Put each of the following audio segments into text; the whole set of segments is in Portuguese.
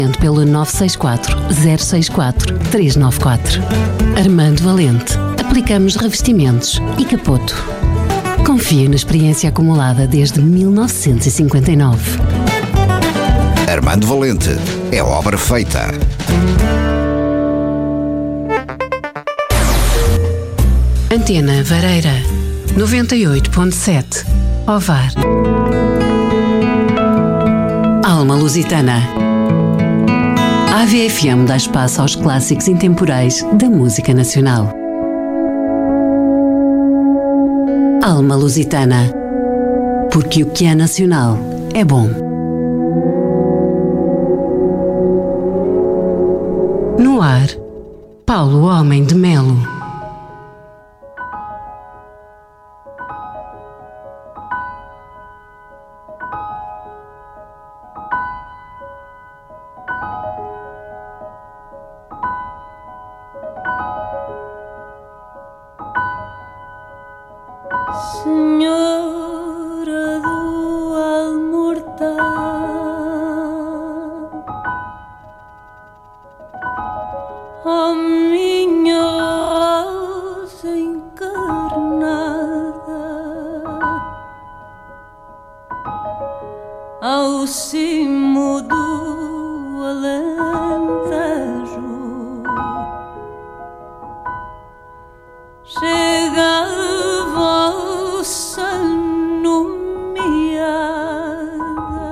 Pelo 964 064 394. Armando Valente. Aplicamos revestimentos e capoto. Confie na experiência acumulada desde 1959. Armando Valente. É obra feita. Antena Vareira 98.7. Ovar. Alma Lusitana. A AVFM dá espaço aos clássicos intemporais da música nacional. Alma Lusitana. Porque o que é nacional é bom. No ar, Paulo Homem de Melo. Senhora do Almortal, ó minha rosa encarnada, ao cimo do Alentejo, chega a vossa nomeada.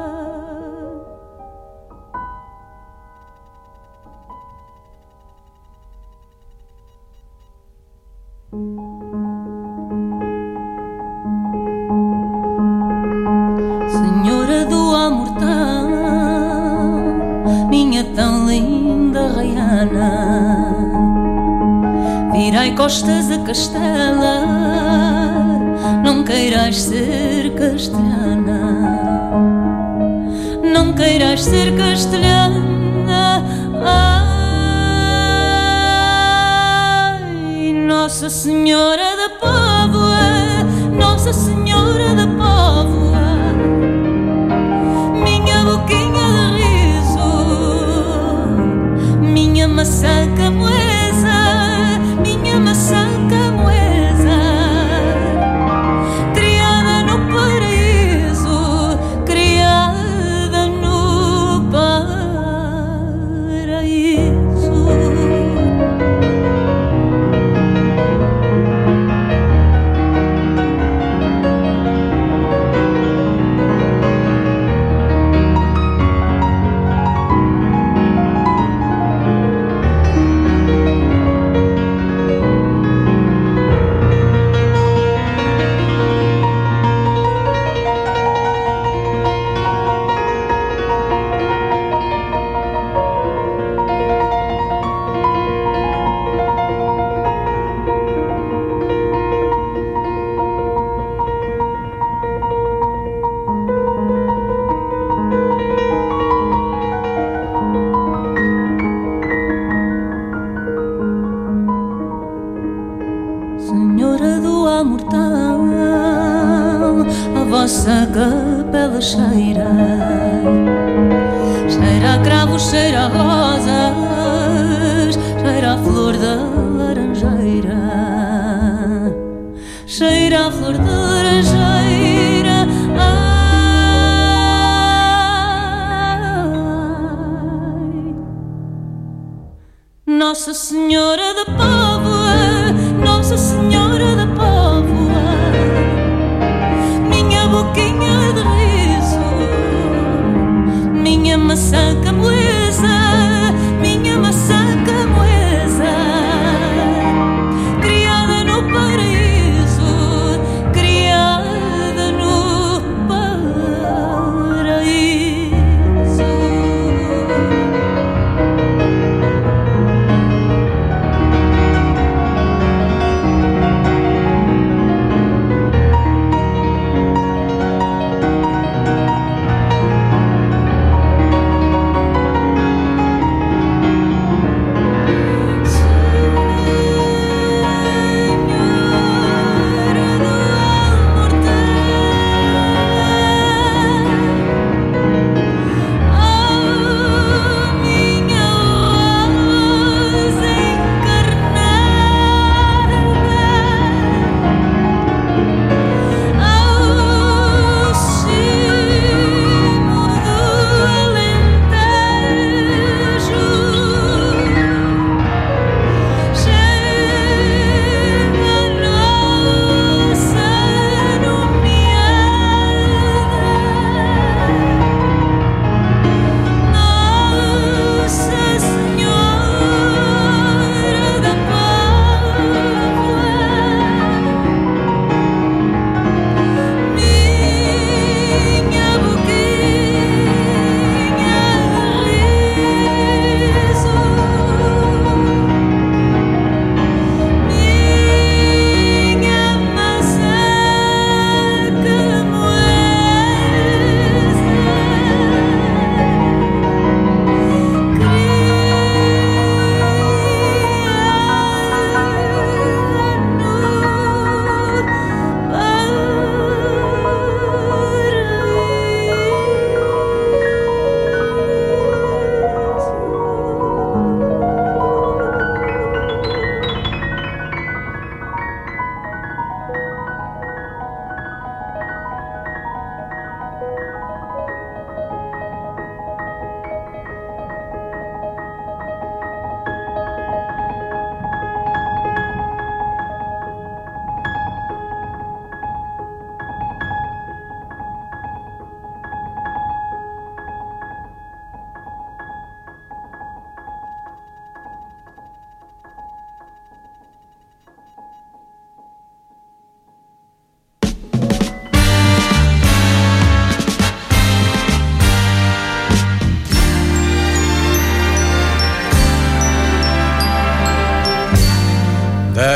Senhora do Amortão, minha tão linda raiana, virai costas a Castela, não queiras ser castelhana, não queiras ser castelhana. Ai, Nossa Senhora da Póvoa, Nossa Senhora da Póvoa, minha boquinha de riso, minha maçã camoesa, minha maçã camoesa, criada no paraíso, criada no paraíso. Senhora do Amortão, a vossa capela cheira, cheira a cravos, cheira a rosas, cheira a flor da laranjeira, cheira a flor da laranjeira. Ai, Nossa Senhora da Póvoa, Nossa Senhora da Póvoa, minha boquinha de riso, minha maçã camoesa, minha maçã camoesa, criada no paraíso, criada no paraíso.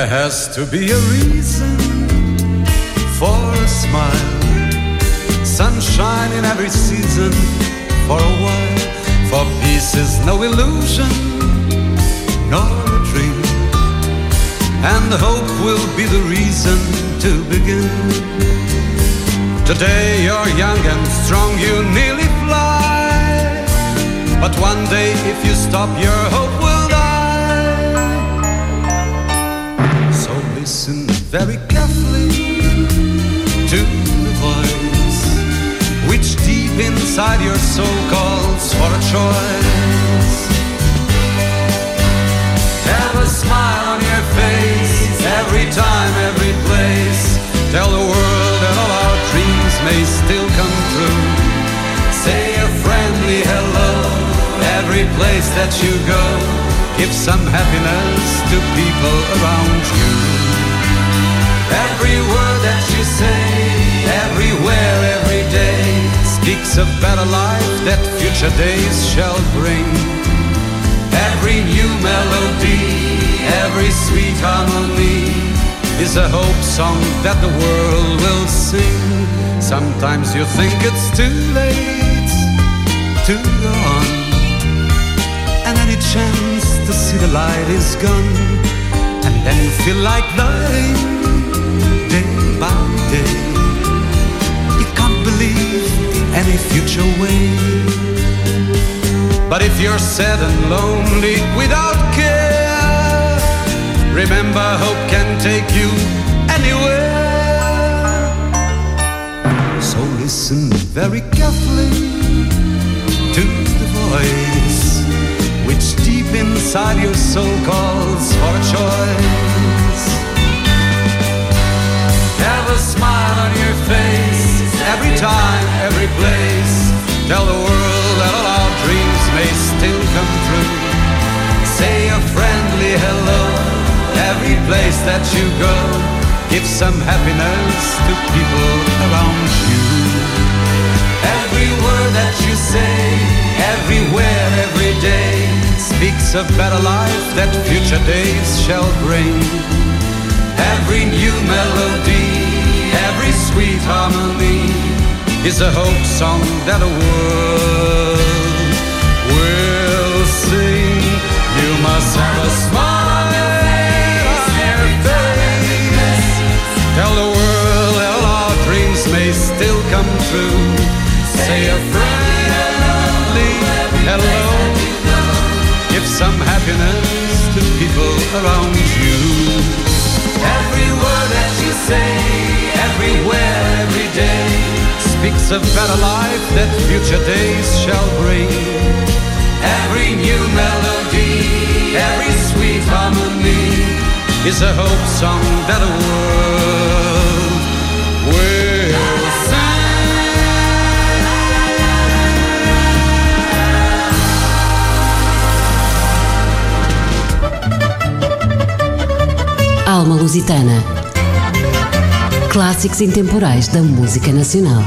There has to be a reason for a smile. Sunshine in every season for a while. For peace is no illusion nor a dream, and hope will be the reason to begin. Today you're young and strong, you nearly fly, but one day if you stop your hope will die. So listen very carefully to the voice which deep inside your soul calls for a choice. Have a smile on your face every time, every place. Tell the world that all our dreams may still come true. Say a friendly hello every place that you go. Give some happiness to people around you. Every word that you say, everywhere, every day, speaks of better life that future days shall bring. Every new melody, every sweet harmony is a hope song that the world will sing. Sometimes you think it's too late to go on, and any chance to see the light is gone. And then you feel like dying day by day. You can't believe any future way. But if you're sad and lonely without care, remember hope can take you anywhere. So listen very carefully to the voice which deep inside your soul calls for a choice. Have a smile on your face every time, every place. Tell the world that all our dreams may still come true. Say a friendly hello every place that you go. Give some happiness to people around you. Every word that you say, everywhere, every day, speaks of better life that future days shall bring. Every new melody, every sweet harmony is a hope song that the world will sing. You must have a smile on your face. Tell the world that all our dreams may still come true. Say a friendly hello. Give some happiness to people around you. Every word that you say, everywhere, every day, speaks of better life that future days shall bring. Every new melody, every sweet harmony is a hope song that the world will sing. Alma Lusitana. Clássicos intemporais da música nacional.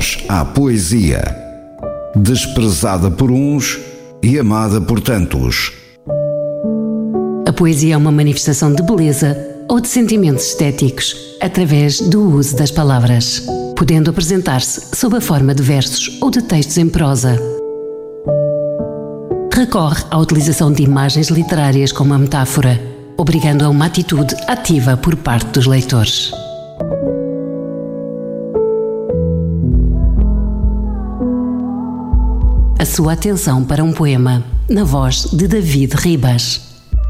voz à poesia, desprezada por uns e amada por tantos. A poesia é uma manifestação de beleza ou de sentimentos estéticos através do uso das palavras, podendo apresentar-se sob a forma de versos ou de textos em prosa. Recorre à utilização de imagens literárias como a metáfora, obrigando a uma atitude ativa por parte dos leitores. A sua atenção para um poema, na voz de David Ribas.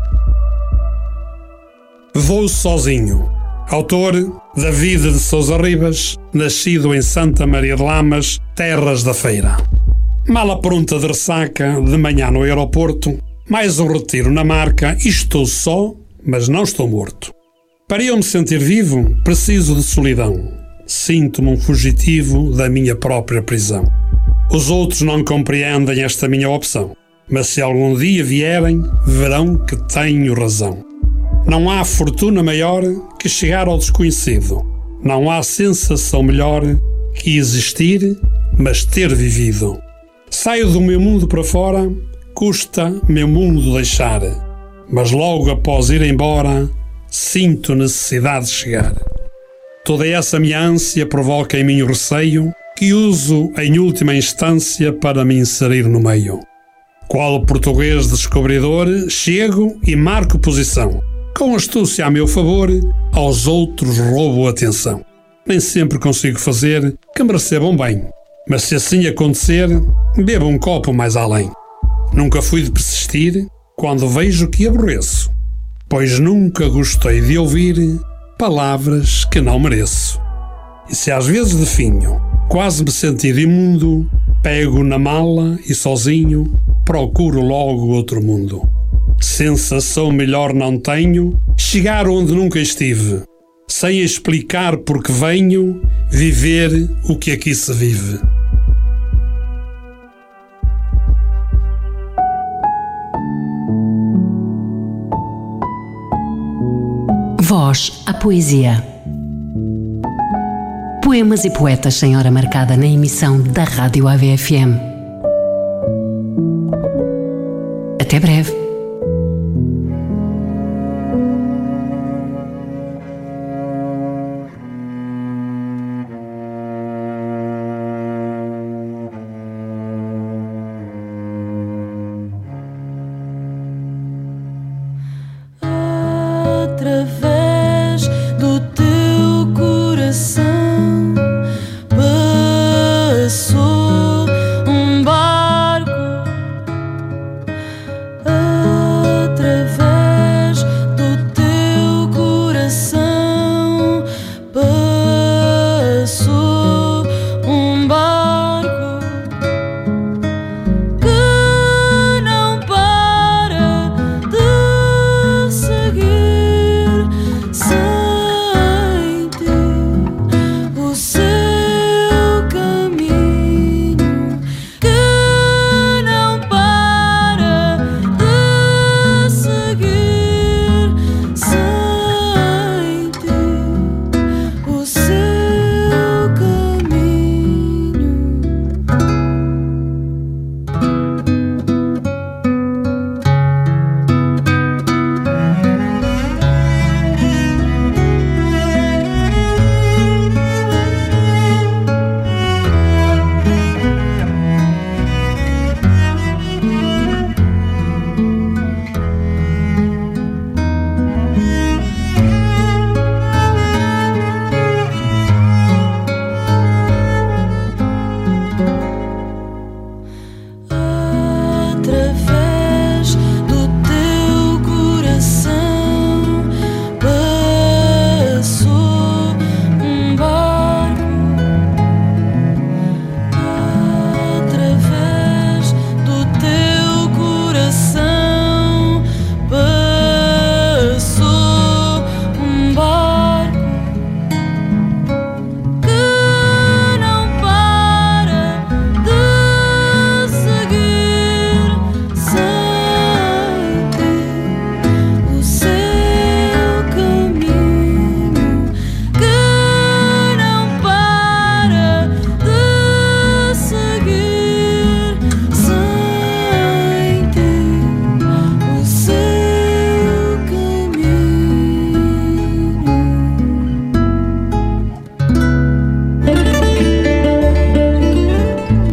Vou sozinho. Autor David de Sousa Ribas, nascido em Santa Maria de Lamas, terras da Feira. Mala pronta de ressaca, de manhã no aeroporto, mais um retiro na marca, e estou só, mas não estou morto. Para eu me sentir vivo, preciso de solidão. Sinto-me um fugitivo da minha própria prisão. Os outros não compreendem esta minha opção, mas se algum dia vierem, verão que tenho razão. Não há fortuna maior que chegar ao desconhecido. Não há sensação melhor que existir, mas ter vivido. Saio do meu mundo para fora, custa meu mundo deixar, mas logo após ir embora, sinto necessidade de chegar. Toda essa minha ânsia provoca em mim o receio, que uso em última instância para me inserir no meio. Qual português descobridor, chego e marco posição. Com astúcia a meu favor, aos outros roubo atenção. Nem sempre consigo fazer que me recebam bem, mas se assim acontecer, bebo um copo mais além. Nunca fui de persistir quando vejo que aborreço, pois nunca gostei de ouvir palavras que não mereço. E se às vezes definho, quase me sentir imundo, pego na mala e sozinho procuro logo outro mundo. Sensação melhor não tenho, chegar onde nunca estive, sem explicar porque venho viver o que aqui se vive. Voz à poesia. Poemas e poetas sem hora marcada na emissão da Rádio AVFM. Até breve. Através do teu coração passou um barco.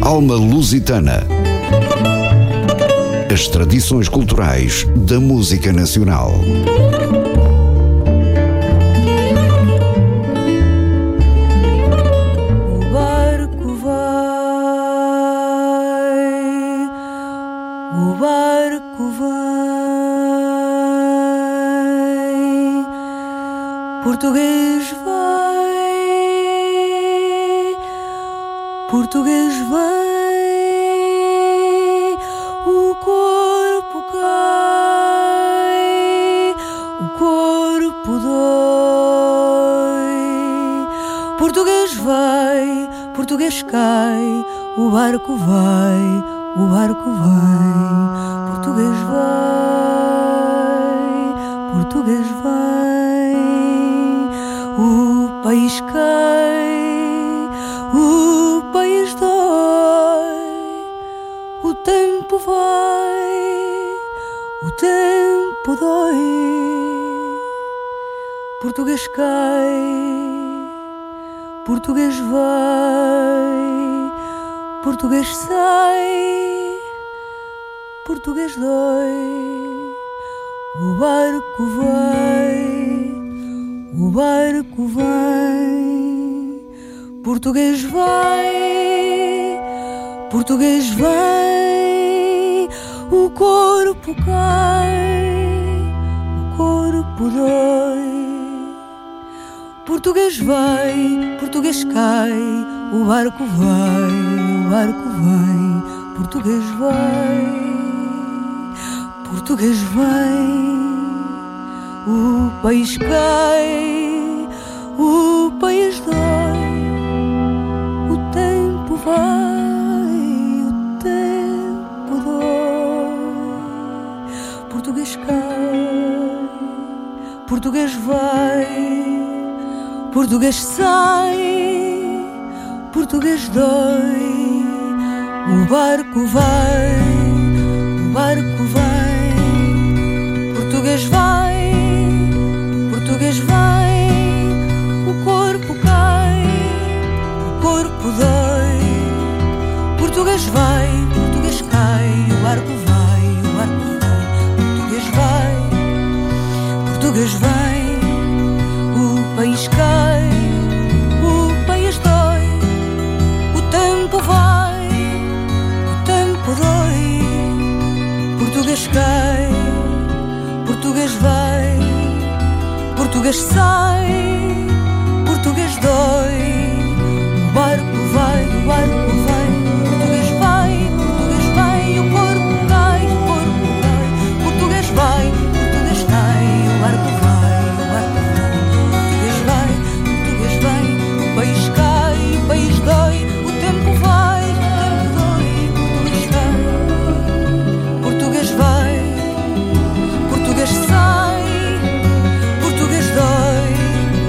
Alma Lusitana. As tradições culturais da música nacional. O barco vai, português vai, o corpo cai, o corpo dói. Português vai, português cai, o barco vai, o barco vai. Português vai, português vai, o país cai, o país dói, o tempo vai, o tempo dói. Português cai, português vai, português sai, português dói. O barco vai, o barco vai, português vai, português vai, o corpo cai, o corpo dói. Português vai, português cai, o barco vai, o barco vai, português vai, português vai, o país cai, o país dói, o tempo vai, o tempo dói. Português cai, português vai, português sai, português dói. O barco vai, o barco vai, português vai, português vai, o corpo cai, o corpo dói. Português vai, português cai, o barco vai, o barco vai. Português vai, português vai, o país cai, o país dói. O tempo vai, o tempo dói. Português cai, português vai, português sai, português dói. O barco vai, o barco vai, português vai, português vai, o corpo cai, o corpo cai. Português vai, português cai, o barco vai, o barco vai. Português vai, português vai, o país cai, o país dói. O tempo vai, o tempo dói. Português vai, português vai, português sai, português dói.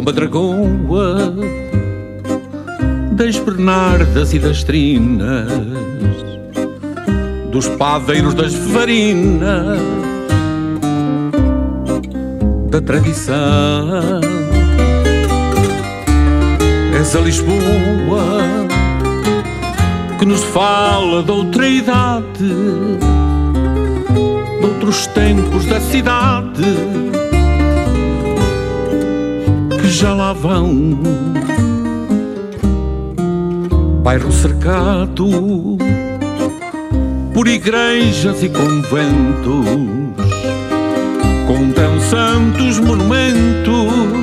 madragoa das Bernardas e das Trinas, dos padeiros das Varinas, da tradição. És a Lisboa que nos fala de outra idade, de outros tempos da cidade que já lá vão. Bairro cercado por igrejas e conventos, com tão santos monumentos.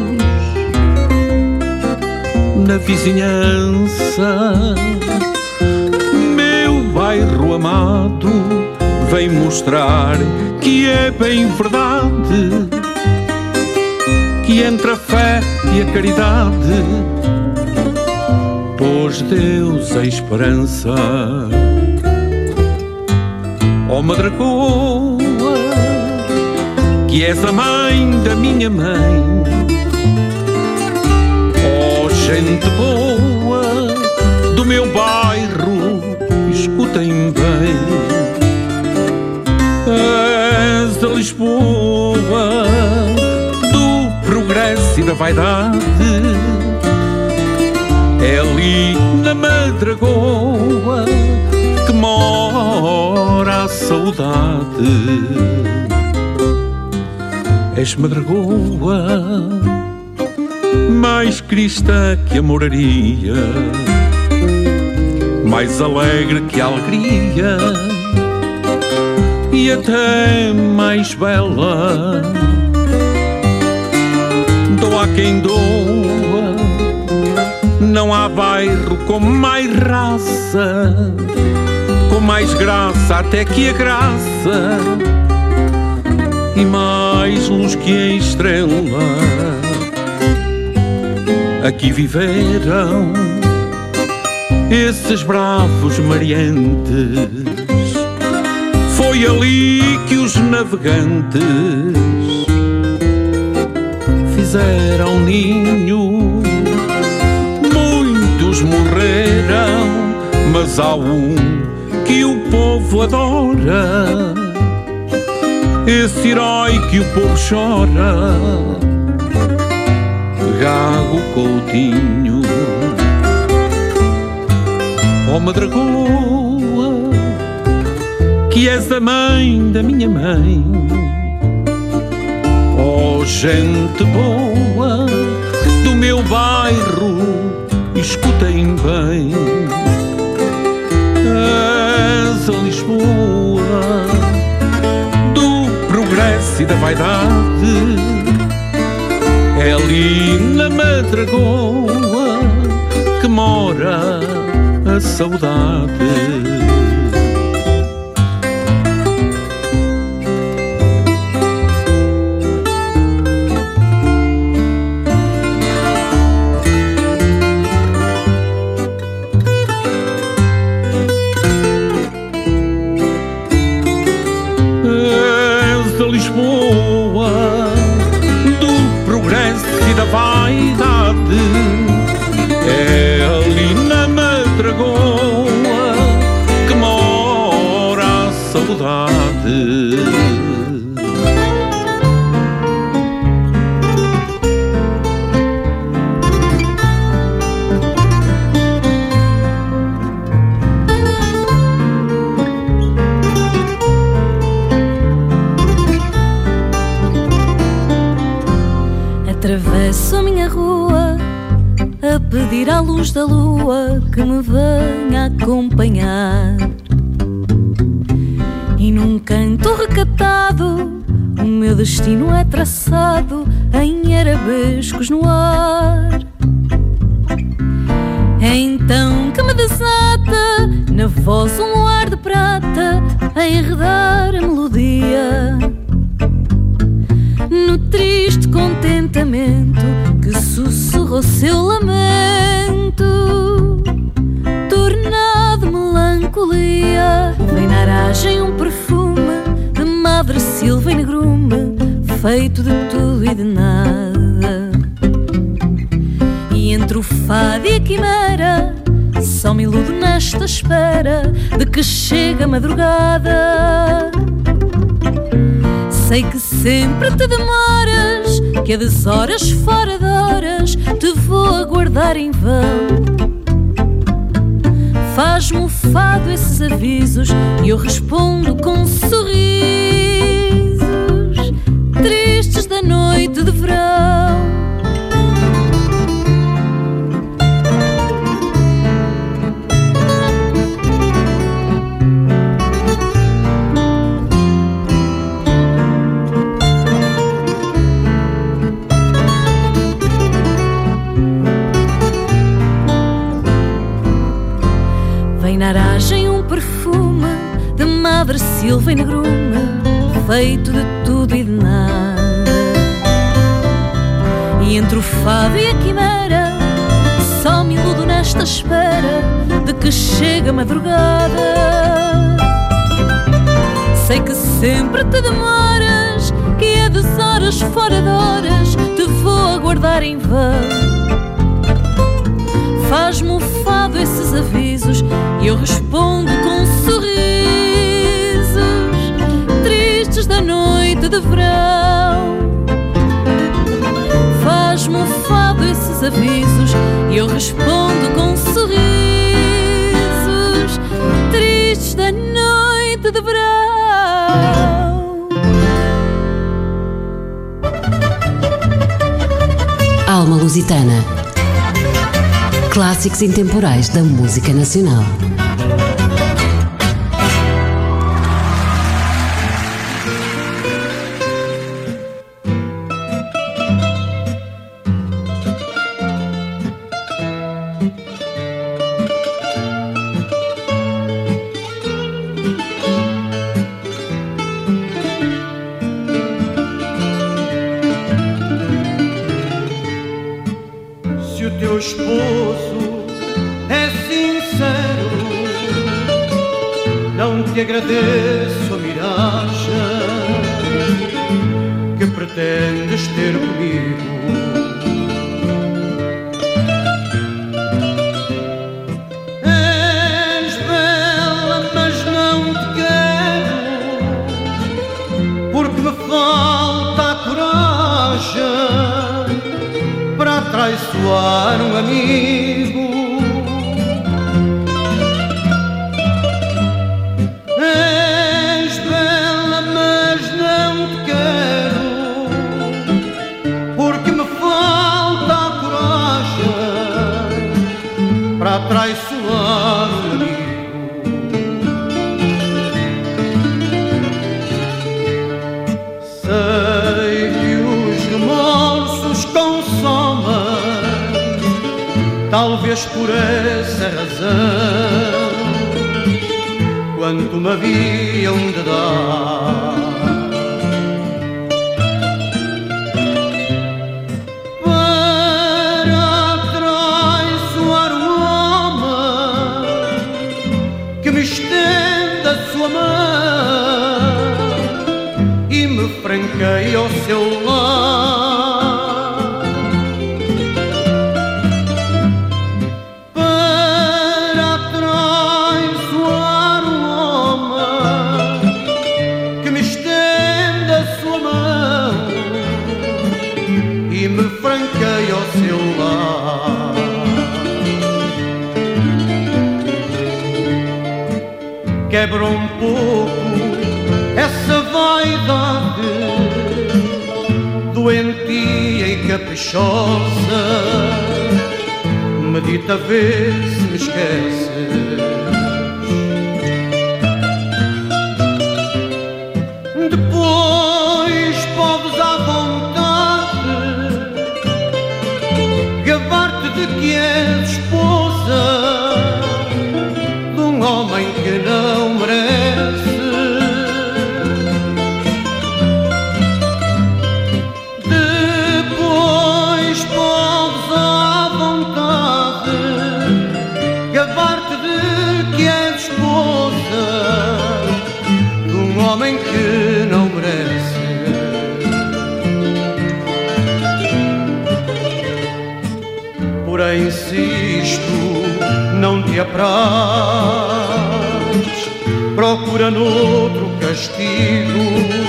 Na vizinhança, meu bairro amado vem mostrar que é bem verdade, que entre a fé e a caridade pôs Deus a esperança. Ó madragoa, que és a mãe da minha mãe, gente boa do meu bairro, escutem bem. És a Lisboa do progresso e da vaidade, é ali na madragoa que mora a saudade. És madragoa mais cristã que a moraria, mais alegre que a alegria, e até mais bela. Doa quem doa, não há bairro com mais raça, com mais graça até que a graça, e mais luz que a estrela. Aqui viveram esses bravos mariantes, foi ali que os navegantes fizeram ninho. Muitos morreram, mas há um que o povo adora, esse herói que o povo chora, Gago Coutinho. Ó madragoa, que és a mãe da minha mãe, ó gente boa do meu bairro, escutem bem. És a Lisboa do progresso e da vaidade, é ali na madragoa que mora a saudade. És a Lisboa do progresso e da vaidade, é ali na madragoa que mora a saudade. Atravesso a minha rua a pedir à luz da lua que me venha acompanhar, e num canto recatado o meu destino é traçado em arabescos no ar. É então que me desata na voz um luar de prata a enredar a melodia, no triste contentamento que sussurrou seu lamento, tornado melancolia. Vem na aragem um perfume de madre silva e negrume, feito de tudo e de nada. entre o fado e a quimera, só me iludo nesta espera de que chega a madrugada. Sei que sempre te demoras, que a deshoras fora de horas te vou aguardar em vão. Faz-me o fado esses avisos e eu respondo com sorrisos tristes da noite de verão. Vem na aragem um perfume de madre silva e negrume, feito de tudo e de nada. E entre o fado e a quimera, só me iludo nesta espera de que chega a madrugada. Sei que sempre te demoras, que é das horas fora de horas te vou aguardar em vão. Faz-me o fado esses avisos e eu respondo com sorrisos tristes da noite de verão. Faz-me o fado esses avisos e eu respondo com sorrisos tristes da noite de verão. Alma Lusitana. Clássicos intemporais da música nacional. Se o teu esposo é sincero, não te agradeço a miragem que pretendes ter comigo. És bela, mas não te quero, porque me falta a coragem para traiçoar um amigo. És bela, mas não te quero, porque me falta a coragem para traiçoar um amigo. Sei que os remorsos consomem, talvez por essa razão, quanto me haviam de dar. Para traiçoar um homem que me estende a sua mão e me franqueia ao seu lar. Para traiçoar um homem que me estende a sua mão e me franqueia ao seu lar. Quebra um pouco essa vaidade doentia e caprichosa, medita a ver se me esqueces. Depois podes à vontade gabar-te de que és esposa de um homem que não merece. Depois podes à vontade gabar-te de que és esposa de um homem que não merece. porém insisto, não te apraz. Procura noutro castigo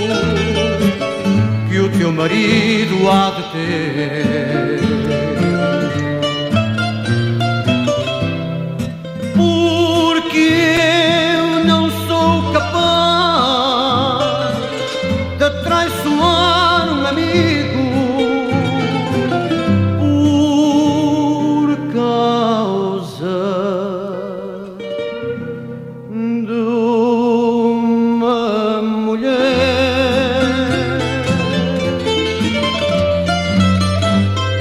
que o teu marido há de ter. Porque eu não sou capaz de traiçoar um amigo por causa de uma mulher.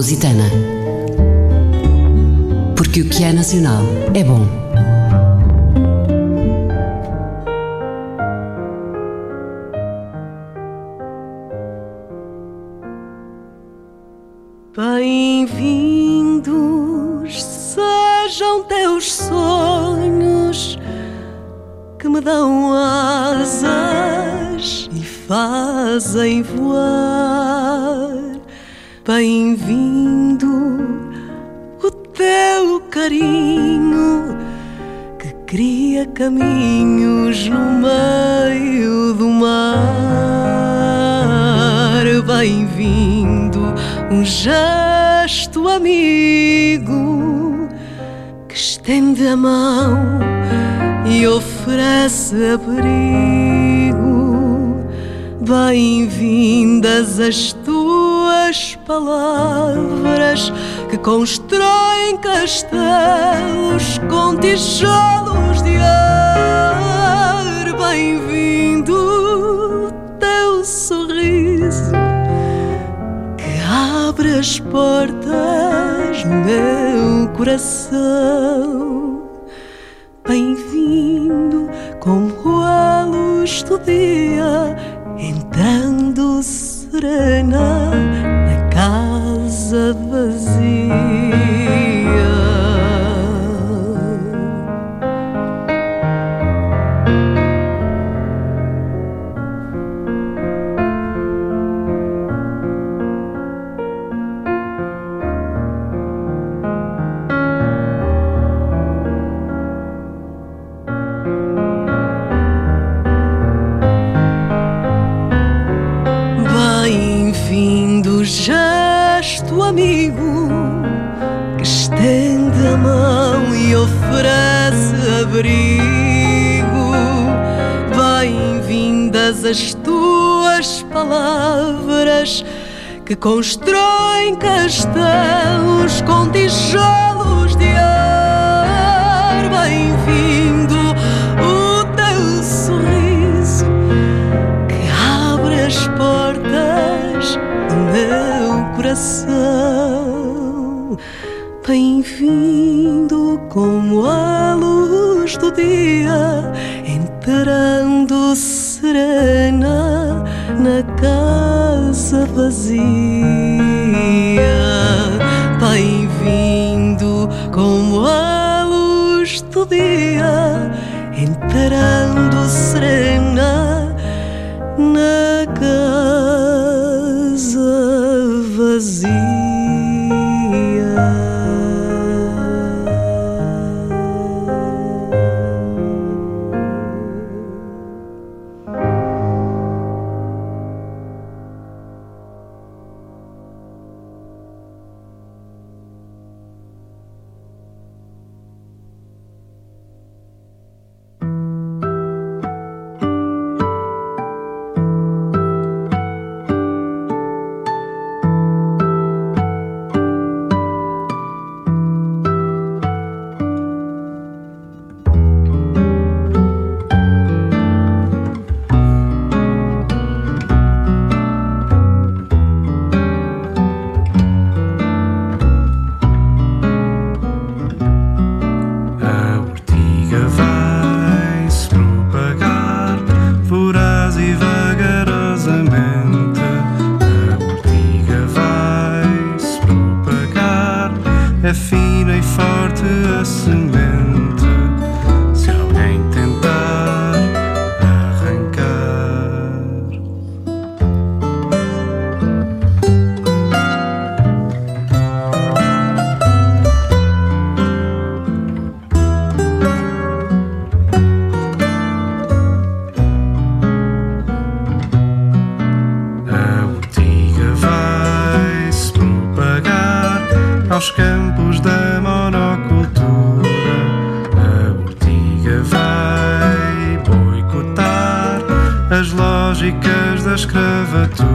Lusitana. Porque o que é nacional é bom. Bem-vindos sejam teus sonhos que me dão asas e fazem voar. Bem-vindo o teu carinho que cria caminhos no meio do mar. Bem-vindo um gesto amigo que estende a mão e oferece abrigo. Bem-vindas as tuas palavras que constroem castelos com tijolos de ar. Bem-vindo o teu sorriso que abre as portas do meu coração. Bem-vindo como a luz do dia entrando serena na casa vazia. Gesto amigo que estende a mão e oferece abrigo. Bem-vindas as tuas palavras que constroem castelos com tijolos de ar. Bem-vindo o teu sorriso que abre as portas do meu coração. Bem-vindo como a luz do dia entrando serena na casa vazia. Bem-vindo como a luz do dia entrando serena na casa vazia. É fina e forte a semente, se alguém tentar arrancar. A urtiga vai se propagar aos campos da monocultura. A urtiga vai boicotar as lógicas da escravatura.